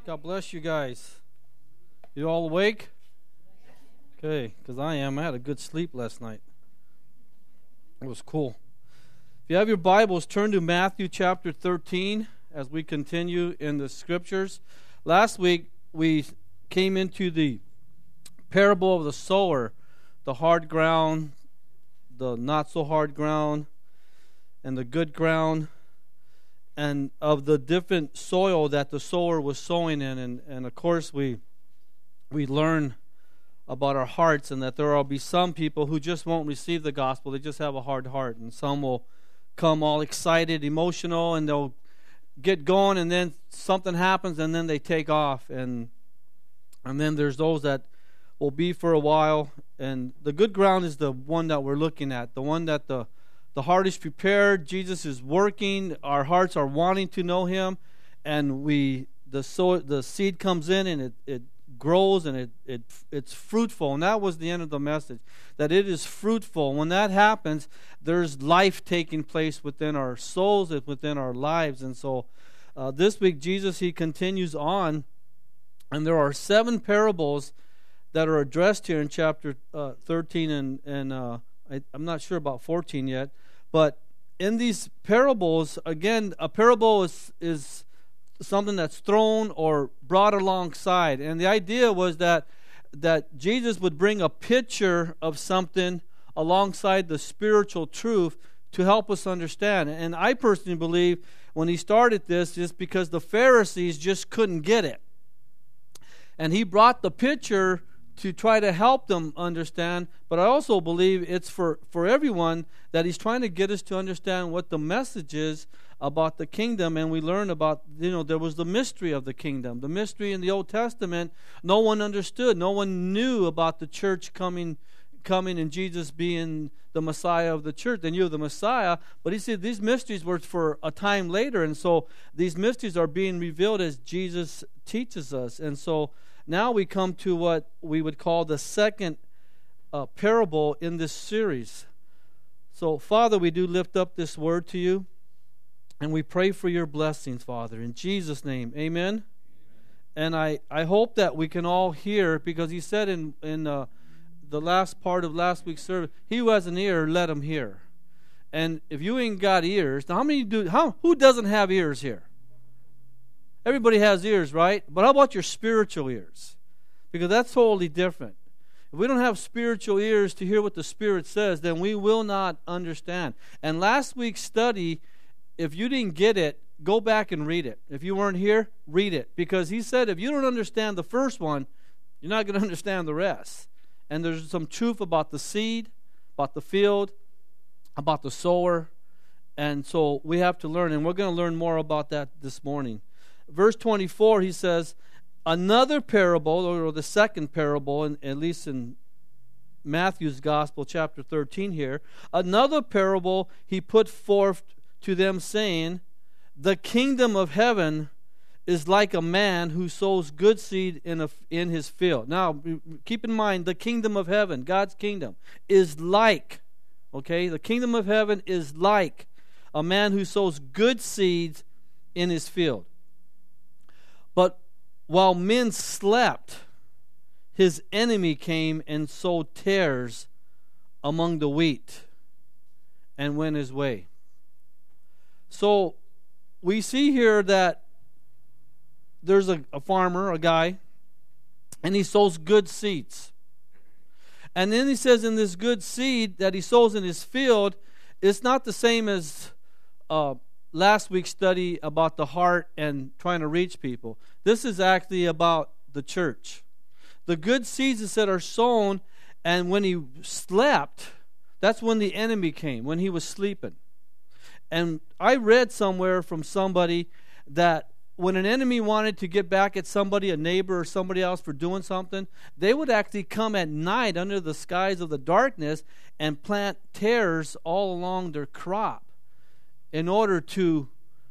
God bless you guys. You all awake? Okay, because I am. I had a good sleep last night. It was cool. If you have your Bibles, turn to Matthew chapter 13 as we continue in the Scriptures. Last week, we came into the parable of the sower, the hard ground, the not-so-hard ground, and the good ground, and of the different soil that the sower was sowing in. And of course, we learn about our hearts, and that there will be some people who just won't receive the gospel. They just have a hard heart, and some will come all excited, emotional, and they'll get going, and then something happens, and then they take off. And then there's those that will be for a while. And the good ground is the one that we're looking at, the one that the heart is prepared. Jesus is working. Our hearts are wanting to know Him, and the seed comes in, and it grows, and it's fruitful. And that was the end of the message, that it is fruitful. When that happens, there's life taking place within our souls, within our lives. And so this week, Jesus, He continues on, and there are 7 parables that are addressed here in chapter 13, and I'm not sure about 14 yet. But in these parables, again, a parable is something that's thrown or brought alongside. And the idea was that Jesus would bring a picture of something alongside the spiritual truth to help us understand. And I personally believe when He started this, is because the Pharisees just couldn't get it. And He brought the picture to try to help them understand, but I also believe it's for everyone, that He's trying to get us to understand what the message is about the kingdom. And we learn about, there was the mystery of the kingdom. The mystery in the Old Testament, no one understood. No one knew about the church coming and Jesus being the Messiah of the church. They knew the Messiah, but He said these mysteries were for a time later. And so these mysteries are being revealed as Jesus teaches us. And so now we come to what we would call the second parable in this series. So, Father, we do lift up this word to You, and we pray for Your blessings, Father, in Jesus' name. Amen. And I hope that we can all hear, because He said in the last part of last week's service, He who has an ear, let him hear. And if you ain't got ears, now who doesn't have ears here? Everybody has ears, right? But how about your spiritual ears? Because that's totally different. If we don't have spiritual ears to hear what the Spirit says, then we will not understand. And last week's study, if you didn't get it, go back and read it. If you weren't here, read it. Because He said if you don't understand the first one, you're not going to understand the rest. And there's some truth about the seed, about the field, about the sower. And so we have to learn, and we're going to learn more about that this morning. Verse 24, he says, another parable, or the second parable, at least in Matthew's Gospel, chapter 13 here, another parable He put forth to them, saying, the kingdom of heaven is like a man who sows good seed in his field. Now, keep in mind, the kingdom of heaven, God's kingdom, is like, the kingdom of heaven is like a man who sows good seeds in his field. But while men slept, his enemy came and sowed tares among the wheat and went his way. So we see here that there's a farmer, a guy, and he sows good seeds. And then he says in this good seed that he sows in his field, it's not the same as last week's study about the heart and trying to reach people. This is actually about the church. The good seeds, it said, are sown, and when he slept, that's when the enemy came, when he was sleeping. And I read somewhere from somebody that when an enemy wanted to get back at somebody, a neighbor or somebody else for doing something, they would actually come at night under the skies of the darkness and plant tares all along their crop in order to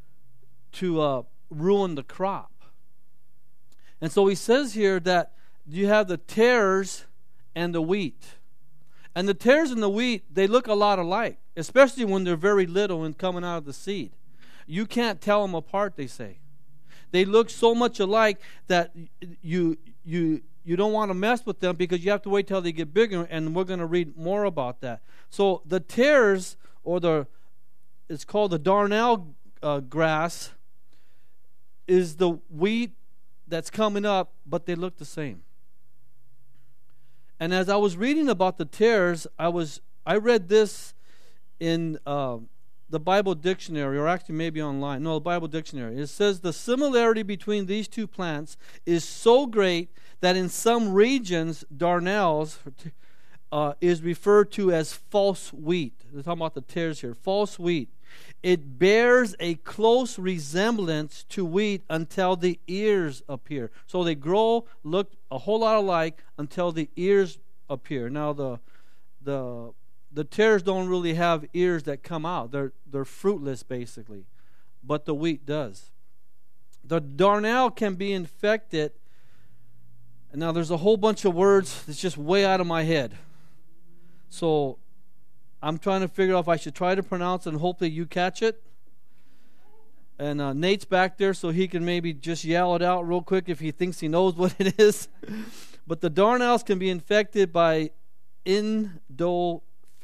ruin the crop. And so he says here that you have the tares and the wheat. And the tares and the wheat, they look a lot alike, especially when they're very little and coming out of the seed. You can't tell them apart, they say. They look so much alike that you don't want to mess with them because you have to wait till they get bigger, and we're going to read more about that. So the tares, it's called the darnel grass, is the wheat that's coming up, but they look the same. And as I was reading about the tares, I read this in the Bible dictionary, or actually maybe online. No, the Bible dictionary. It says the similarity between these two plants is so great that in some regions, darnels is referred to as false wheat. They're talking about the tares here. False wheat. It bears a close resemblance to wheat until the ears appear. So they look a whole lot alike until the ears appear. Now the tares don't really have ears that come out. They're fruitless basically, but the wheat does. The darnel can be infected. And now there's a whole bunch of words that's just way out of my head. So I'm trying to figure out if I should try to pronounce it and hopefully you catch it. And Nate's back there so he can maybe just yell it out real quick if he thinks he knows what it is. But the darnels can be infected by endophisic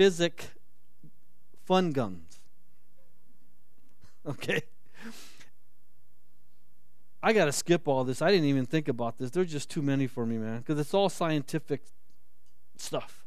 fungans. Okay. I got to skip all this. I didn't even think about this. There's just too many for me, man, because it's all scientific stuff.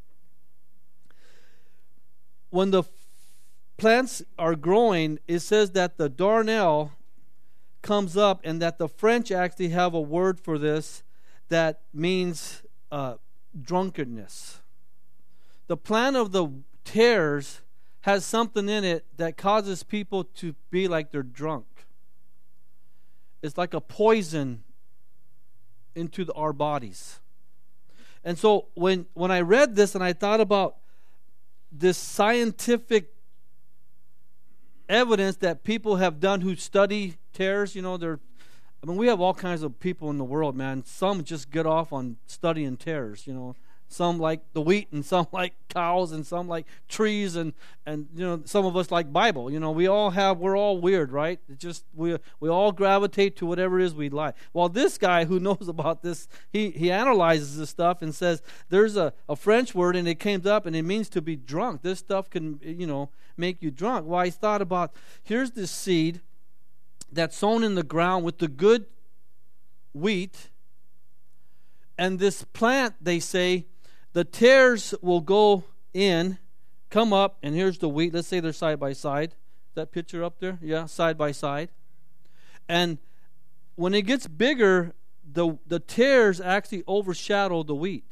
When the plants are growing, it says that the darnel comes up, and that the French actually have a word for this that means drunkenness. The plant of the tares has something in it that causes people to be like they're drunk. It's like a poison into our bodies. And so when I read this and I thought about this scientific evidence that people have done who study tares, we have all kinds of people in the world, man. Some just get off on studying tares, Some like the wheat, and some like cows, and some like trees, and some of us like Bible. We're all weird, right? It's just we all gravitate to whatever it is we like. Well, this guy who knows about this, he analyzes this stuff and says there's a French word, and it came up, and it means to be drunk. This stuff can make you drunk. Well, I thought about, here's this seed that's sown in the ground with the good wheat, and this plant, they say, the tares will go in, come up, and here's the wheat. Let's say they're side by side. That picture up there? Yeah, side by side. And when it gets bigger, the tares actually overshadow the wheat.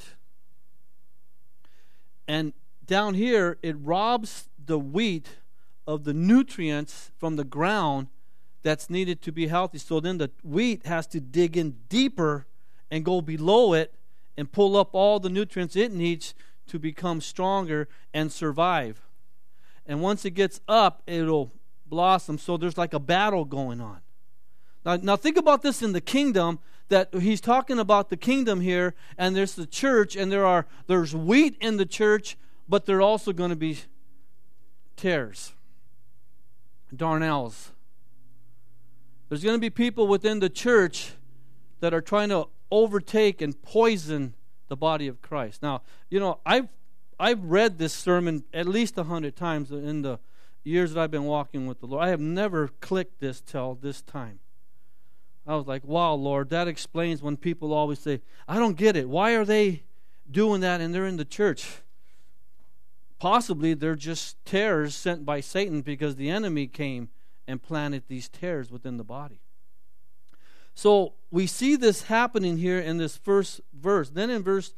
And down here, it robs the wheat of the nutrients from the ground that's needed to be healthy. So then the wheat has to dig in deeper and go below it and pull up all the nutrients it needs to become stronger and survive. And once it gets up, it'll blossom. So there's like a battle going on. Now think about this in the kingdom, that he's talking about the kingdom here, and there's the church, and there's wheat in the church, but there are also going to be tares, darnels. There's going to be people within the church that are trying to overtake and poison the body of Christ. Now, I've read this sermon at least 100 times in the years that I've been walking with the Lord. I have never clicked this till this time. I was like, wow, Lord, that explains when people always say, I don't get it. Why are they doing that and they're in the church? Possibly they're just tares sent by Satan because the enemy came and planted these tares within the body. So we see this happening here in this first verse. Then in verse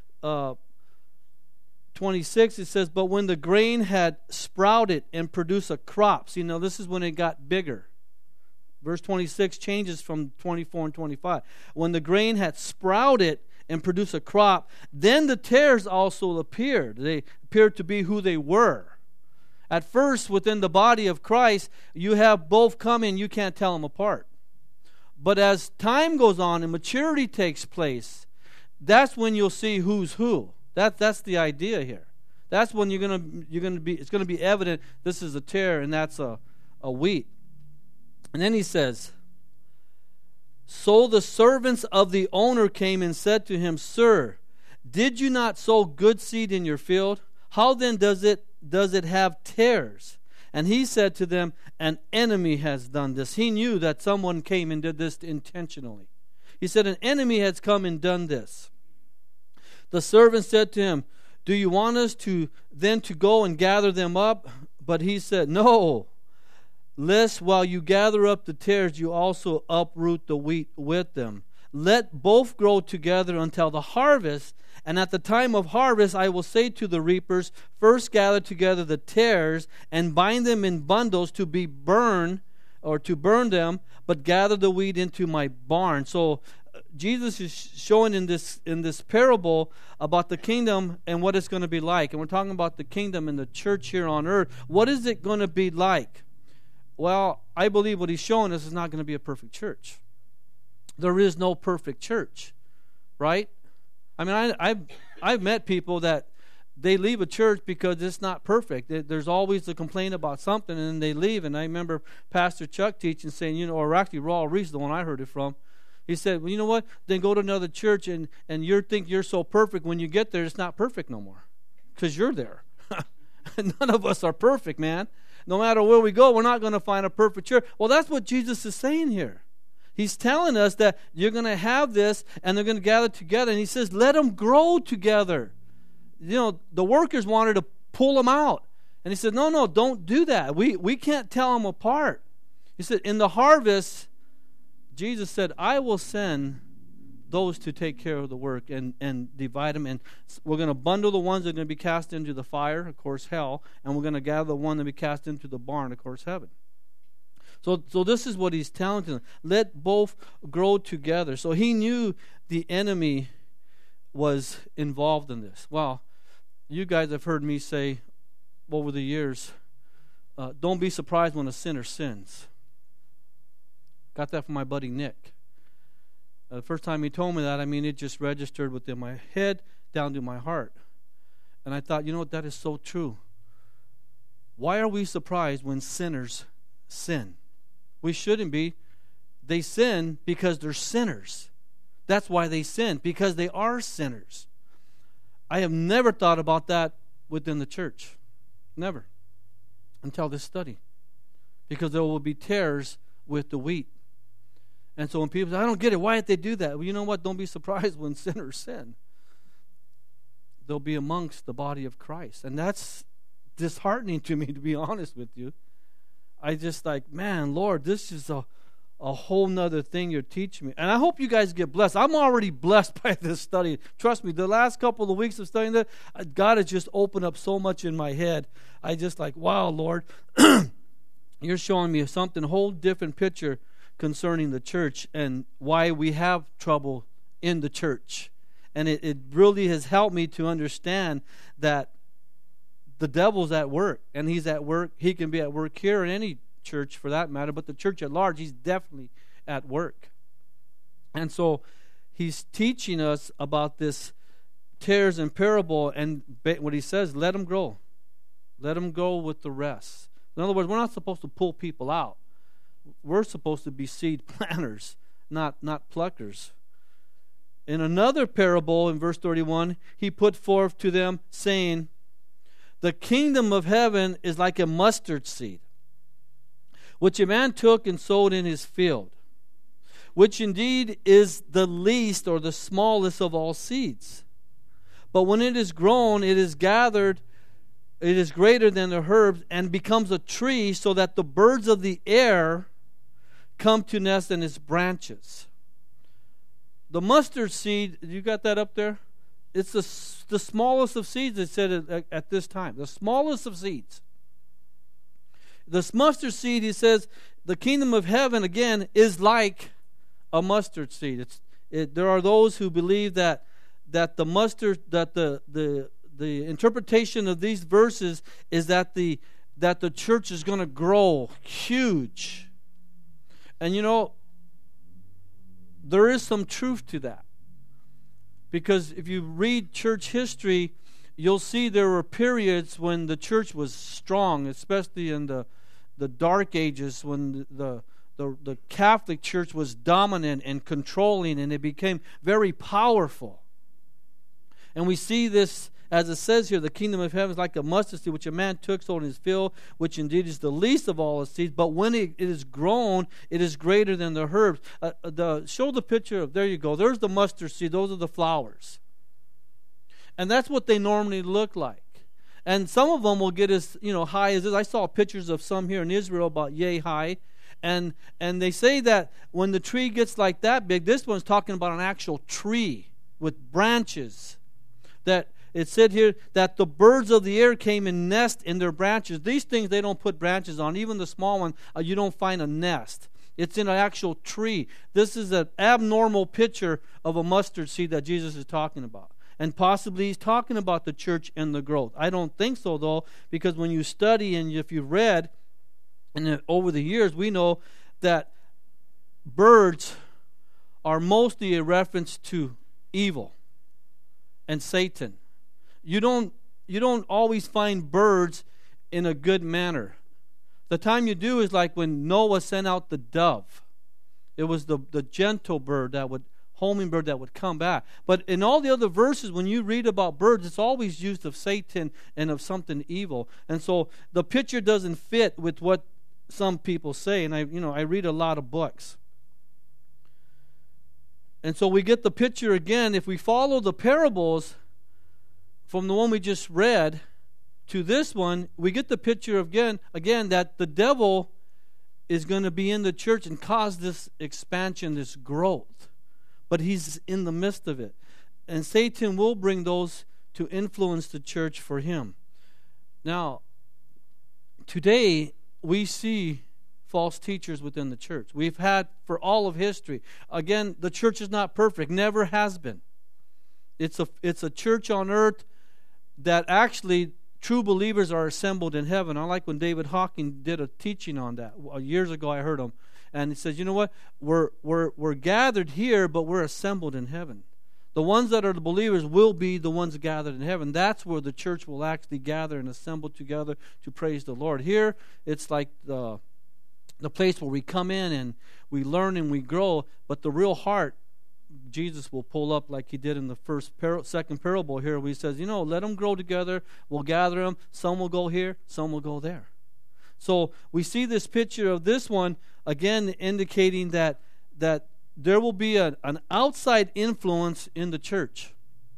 26 it says, but when the grain had sprouted and produced a crop. See, now this is when it got bigger. Verse 26 changes from 24 and 25. When the grain had sprouted and produced a crop, then the tares also appeared. They appeared to be who they were. At first, within the body of Christ, you have both coming, you can't tell them apart. But as time goes on and maturity takes place, that's when you'll see who's who. That's the idea here. That's when it's gonna be evident this is a tare and that's a wheat. And then he says, So the servants of the owner came and said to him, Sir, did you not sow good seed in your field? How then does it have tares? And he said to them, An enemy has done this. He knew that someone came and did this intentionally. He said, An enemy has come and done this. The servant said to him, Do you want us to go and gather them up? But he said, No, lest while you gather up the tares, you also uproot the wheat with them. Let both grow together until the harvest. And at the time of harvest, I will say to the reapers, First gather together the tares and bind them in bundles to be burned, or to burn them, but gather the wheat into my barn. So Jesus is showing in this parable about the kingdom and what it's going to be like. And we're talking about the kingdom and the church here on earth. What is it going to be like? Well, I believe what he's showing us is not going to be a perfect church. There is no perfect church, right? I mean, I've met people that they leave a church because it's not perfect. There's always a complaint about something, and then they leave. And I remember Pastor Chuck teaching, saying, or actually Raul Reese, the one I heard it from, he said, well, you know what? Then go to another church, and you think you're so perfect. When you get there, it's not perfect no more because you're there. None of us are perfect, man. No matter where we go, we're not going to find a perfect church. Well, that's what Jesus is saying here. He's telling us that you're going to have this, and they're going to gather together. And he says, let them grow together. You know, the workers wanted to pull them out. And he said, no, don't do that. We can't tell them apart. He said, in the harvest, Jesus said, I will send those to take care of the work and divide them. And we're going to bundle the ones that are going to be cast into the fire, of course, hell. And we're going to gather the one that will be cast into the barn, of course, heaven. So this is what he's telling them. Let both grow together. So he knew the enemy was involved in this. Well, you guys have heard me say over the years, don't be surprised when a sinner sins. Got that from my buddy Nick. The first time he told me that, it just registered within my head down to my heart. And I thought, you know what, that is so true. Why are we surprised when sinners sin? We shouldn't be. They sin because they're sinners. That's why they sin, because they are sinners. I have never thought about that within the church. Never. Until this study. Because there will be tares with the wheat. And so when people say, I don't get it, why did they do that? Well, you know what? Don't be surprised when sinners sin. They'll be amongst the body of Christ. And that's disheartening to me, to be honest with you. I just like, man, Lord, this is a whole nother thing you're teaching me. And I hope you guys get blessed. I'm already blessed by this study. Trust me, the last couple of weeks of studying that, God has just opened up so much in my head. I just like, wow, Lord, you're showing me something, whole different picture concerning the church and why we have trouble in the church. And it really has helped me to understand that the devil's at work, and he's at work. He can be at work here in any church for that matter, but the church at large, he's definitely at work. And so he's teaching us about this tares and parable, and what he says, let them grow. Let them go with the rest. In other words, we're not supposed to pull people out. We're supposed to be seed planters, not pluckers. In another parable, in verse 31, he put forth to them, saying, the kingdom of heaven is like a mustard seed, which a man took and sowed in his field, which indeed is the least or the smallest of all seeds. But when it is grown, it is gathered, it is greater than the herbs, and becomes a tree, so that the birds of the air come to nest in its branches. The mustard seed, you got that up there? It's the smallest of seeds, it said at this time. The smallest of seeds. The mustard seed, he says, the kingdom of heaven, again, is like a mustard seed. There are those who believe that the mustard, that the interpretation of these verses is that the church is going to grow huge. And you know, there is some truth to that. Because if you read church history, you'll see there were periods when the church was strong, especially in the dark ages when the the Catholic Church was dominant and controlling, and it became very powerful. And we see this, as it says here, the kingdom of heaven is like a mustard seed, which a man took sown in his field, which indeed is the least of all the seeds. But when it is grown, it is greater than the herbs. Show the picture of, there you go. There's the mustard seed. Those are the flowers. And that's what they normally look like. And some of them will get as high as this. I saw pictures of some here in Israel about yay high. And they say that when the tree gets like that big, this one's talking about an actual tree with branches. That it said here that the birds of the air came and nest in their branches. These things they don't put branches on. Even the small one, you don't find a nest. It's in an actual tree. This is an abnormal picture of a mustard seed that Jesus is talking about. And possibly he's talking about the church and the growth. I don't think so, though, because when you study and if you've read, and over the years, we know that birds are mostly a reference to evil and Satan. You don't always find birds in a good manner. The time you do is like when Noah sent out the dove. It was the gentle bird homing bird that would come back. But in all the other verses, when you read about birds, it's always used of Satan and of something evil. And so the picture doesn't fit with what some people say. And I read a lot of books. And so we get the picture again. If we follow the parables from the one we just read to this one, we get the picture again that the devil is going to be in the church and cause this expansion, this growth. But he's in the midst of it. And Satan will bring those to influence the church for him. Now, today we see false teachers within the church. We've had for all of history. Again, the church is not perfect, never has been. It's a church on earth that actually true believers are assembled in heaven. I like when David Hawking did a teaching on that. Years ago I heard him. And he says, you know what? We're gathered here, but we're assembled in heaven. The ones that are the believers will be the ones gathered in heaven. That's where the church will actually gather and assemble together to praise the Lord. Here, it's like the place where we come in and we learn and we grow, but the real heart, Jesus will pull up like he did in the second parable here, where he says, let them grow together. We'll gather them. Some will go here, some will go there. So we see this picture of this one, again, indicating that there will be an outside influence in the church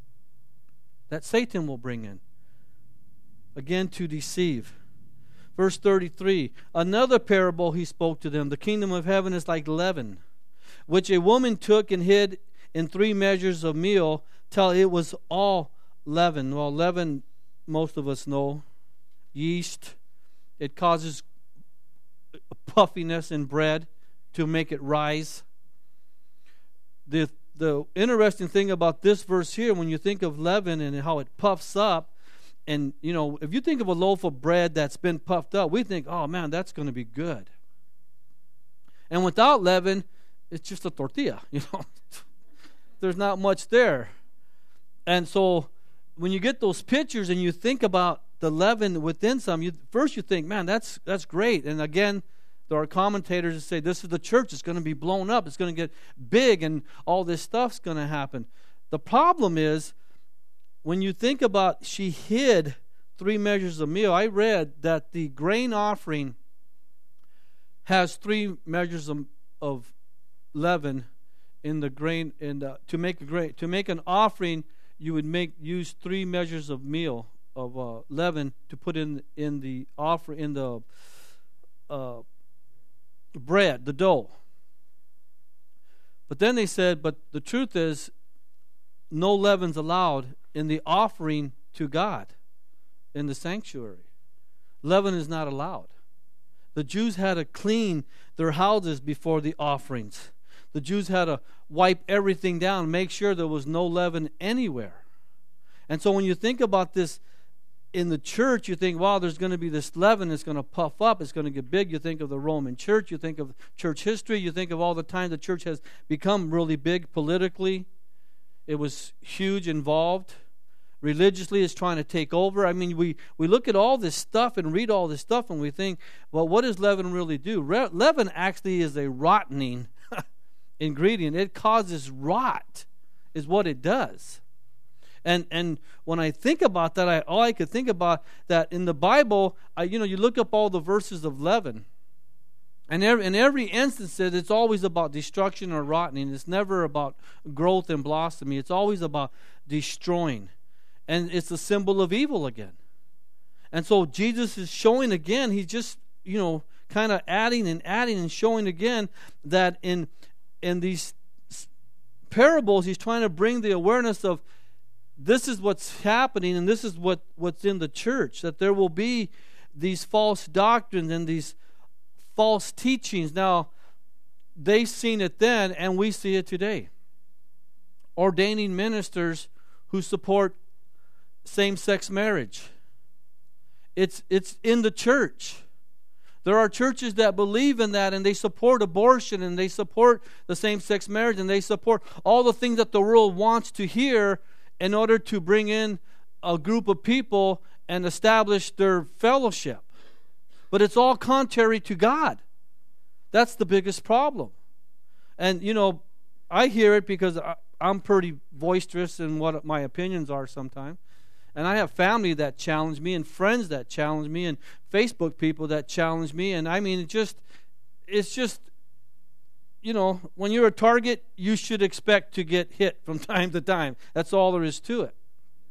that Satan will bring in, again, to deceive. Verse 33, another parable he spoke to them. The kingdom of heaven is like leaven, which a woman took and hid in 3 measures of meal till it was all leaven. Well, leaven, most of us know, yeast. It causes puffiness in bread to make it rise. The interesting thing about this verse here, when you think of leaven and how it puffs up, and if you think of a loaf of bread that's been puffed up, we think, oh man, that's going to be good. And without leaven, it's just a tortilla. There's not much there. And so when you get those pictures and you think about the leaven within some, first you think, man, that's great. And again, there are commentators that say this is the church. It's going to be blown up. It's going to get big, and all this stuff's going to happen. The problem is, when you think about she hid 3 measures of meal, I read that the grain offering has 3 measures of leaven in the grain. And to make an offering, you would use 3 measures of meal of leaven to put in the offering, in the bread, the dough. But then they said, but the truth is, no leaven's allowed in the offering to God in the sanctuary. Leaven is not allowed. The Jews had to clean their houses before the offerings. The Jews had to wipe everything down, make sure there was no leaven anywhere. And so when you think about this in the church, you think, wow, there's going to be this leaven that's going to puff up, it's going to get big. You think of the Roman church, you think of church history, you think of all the time the church has become really big politically. It was huge, involved. religiously is trying to take over. I mean, we look at all this stuff and read all this stuff and we think, well, what does leaven really do? Leaven actually is a rottening ingredient. It causes rot is what it does. And when I think about that, all I could think about that in the Bible, you look up all the verses of leaven. And in every instance, it's always about destruction or rotting. It's never about growth and blossoming. It's always about destroying. And it's a symbol of evil again. And so Jesus is showing again, he's just, kind of adding and showing again that in these parables, he's trying to bring the awareness of this is what's happening and this is what's in the church, that there will be these false doctrines and these false teachings. Now, they've seen it then and we see it today. Ordaining ministers who support same-sex marriage. It's in the church. There are churches that believe in that and they support abortion and they support the same-sex marriage and they support all the things that the world wants to hear in order to bring in a group of people and establish their fellowship. But it's all contrary to God. That's the biggest problem. And, I hear it because I'm pretty boisterous in what my opinions are sometimes. And I have family that challenge me and friends that challenge me and Facebook people that challenge me. And I mean, it's just, when you're a target, you should expect to get hit from time to time. That's all there is to it.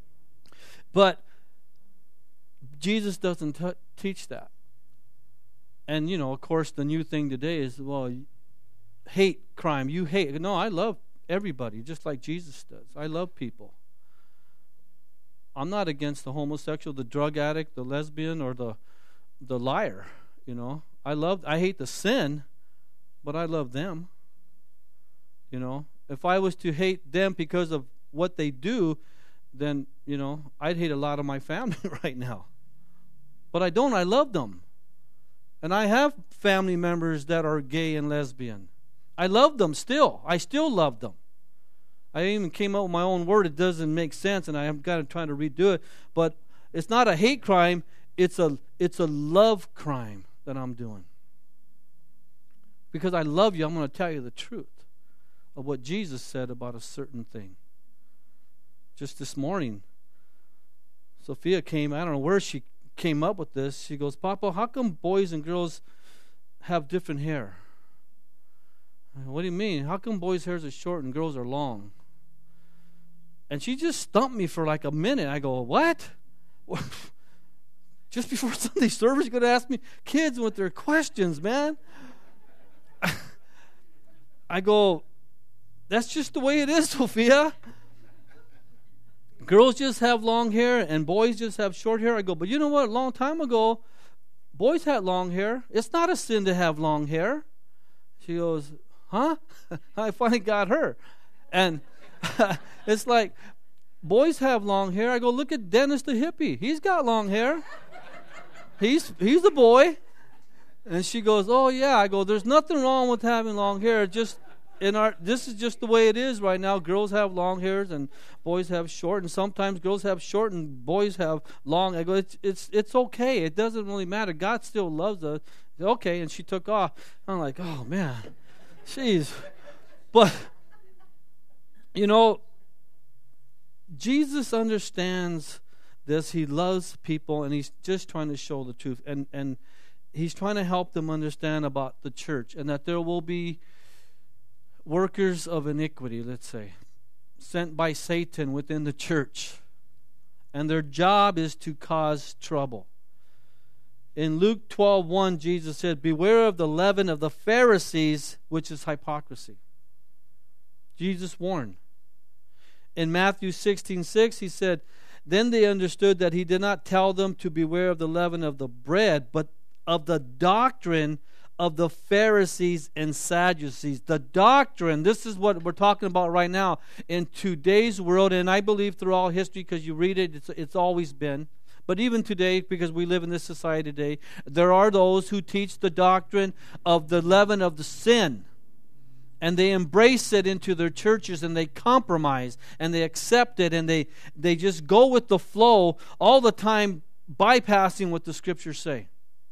But Jesus doesn't teach that. And, of course, the new thing today is, well, hate crime. You hate. No, I love everybody, just like Jesus does. I love people. I'm not against the homosexual, the drug addict, the lesbian, or the liar. I hate the sin, but I love them. If I was to hate them because of what they do, then, I'd hate a lot of my family right now. But I don't. I love them. And I have family members that are gay and lesbian. I love them still. I still love them. I even came up with my own word. It doesn't make sense, and I'm kind of trying to redo it. But it's not a hate crime. It's a love crime that I'm doing. Because I love you, I'm going to tell you the truth of what Jesus said about a certain thing. Just this morning, Sophia came. I don't know where she came up with this. She goes, Papa, how come boys and girls have different hair? What do you mean? How come boys' hairs are short and girls are long? And she just stumped me for like a minute. I go, what? Just before Sunday service, you're going to ask me? Kids with their questions, man. I go, that's just the way it is, Sophia. Girls just have long hair and boys just have short hair. I go, but you know what? A long time ago, boys had long hair. It's not a sin to have long hair. She goes, huh? I finally got her. And it's like, boys have long hair. I go, look at Dennis the hippie. He's got long hair. He's a boy. And she goes, oh yeah. I go, there's nothing wrong with having long hair. Just this is just the way it is right now. Girls have long hairs and boys have short, and sometimes girls have short and boys have long. I go, it's okay. It doesn't really matter. God still loves us. Okay, and she took off. I'm like, oh man, jeez. But Jesus understands this. He loves people, and he's just trying to show the truth, and he's trying to help them understand about the church, and that there will be workers of iniquity, let's say, sent by Satan within the church, and their job is to cause trouble. In Luke 12:1, Jesus said, beware of the leaven of the Pharisees, which is hypocrisy. Jesus warned. In Matthew 16:6, he said, then they understood that he did not tell them to beware of the leaven of the bread, but of the doctrine of the Pharisees and Sadducees. The doctrine, this is what we're talking about right now in today's world, and I believe through all history, because you read it, it's always been. But even today, because we live in this society today, there are those who teach the doctrine of the leaven of the sin. and they embrace it into their churches, and they compromise, and they accept it, and they just go with the flow all the time, bypassing what the Scriptures say.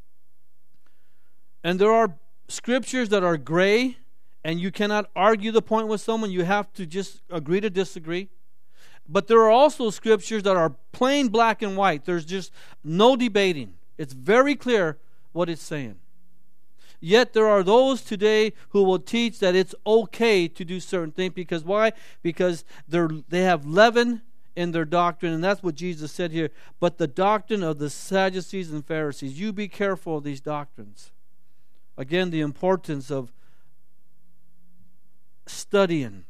And there are Scriptures that are gray, and you cannot argue the point with someone. You have to just agree to disagree. But there are also Scriptures that are plain black and white. There's just no debating. It's very clear what it's saying. Yet there are those today who will teach that it's okay to do certain things. Because why? Because they have leaven in their doctrine, and that's what Jesus said here. But the doctrine of the Sadducees and Pharisees, you be careful of these doctrines. Again, the importance of studying.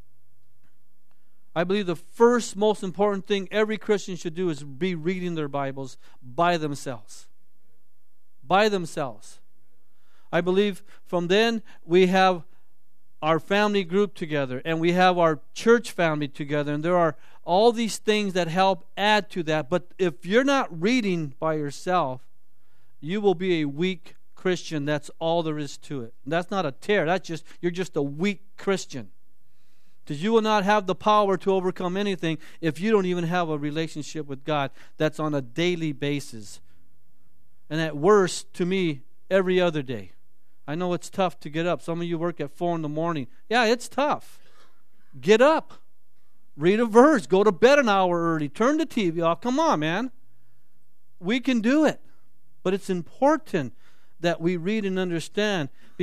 I believe the first most important thing every Christian should do is be reading their Bibles by themselves. By themselves. I believe from then we have our family group together, and we have our church family together, and there are all these things that help add to that. But if you're not reading by yourself, you will be a weak Christian. That's all there is to it. And that's not a tear. You're just a weak Christian. Because you will not have the power to overcome anything if you don't even have a relationship with God that's on a daily basis. And at worst, to me, every other day. I know it's tough to get up. Some of you work at 4 a.m. Yeah, it's tough. Get up. Read a verse. Go to bed an hour early. Turn the TV off. Come on, man. We can do it. But it's important that we read and understand.